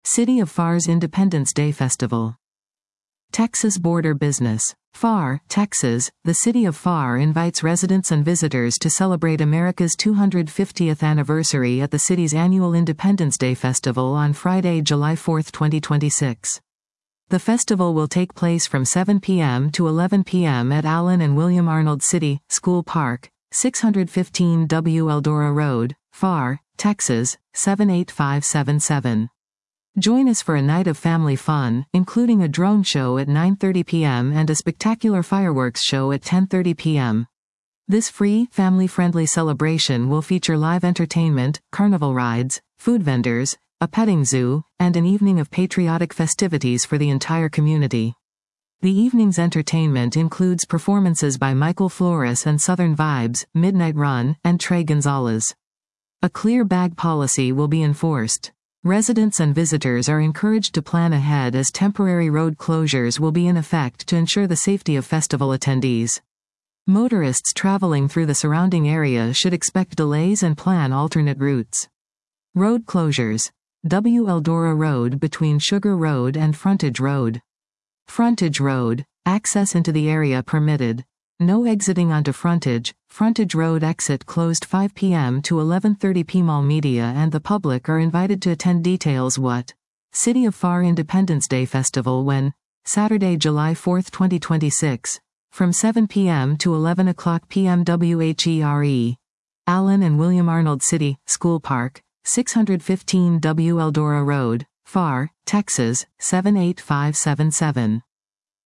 City of FAR's Independence Day Festival. Texas Border Business. FAR, Texas. The city of FAR invites residents and visitors to celebrate America's 250th anniversary at the city's annual Independence Day Festival on Friday, July 4, 2026. The festival will take place from 7 p.m. to 11 p.m. at Allen and William Arnold City, School Park, 615 W. Eldora Road, FAR, Texas, 78577. Join us for a night of family fun, including a drone show at 9:30 p.m. and a spectacular fireworks show at 10:30 p.m. This free, family-friendly celebration will feature live entertainment, carnival rides, food vendors, a petting zoo, and an evening of patriotic festivities for the entire community. The evening's entertainment includes performances by Michael Flores and Southern Vibes, Midnight Run, and Trey Gonzalez. A clear bag policy will be enforced. Residents and visitors are encouraged to plan ahead as temporary road closures will be in effect to ensure the safety of festival attendees. Motorists traveling through the surrounding area should expect delays and plan alternate routes. Road closures. W. Eldora Road between Sugar Road and Frontage Road. Frontage Road. Access into the area permitted. No exiting onto Frontage. Frontage Road exit closed 5 p.m. to 11:30 p.m. All media and the public are invited to attend. Details what? City of FAR Independence Day Festival when? Saturday, July 4, 2026. From 7 p.m. to 11 o'clock p.m. WHERE. Allen and William Arnold City, School Park, 615 W. Eldora Road, FAR, Texas, 78577.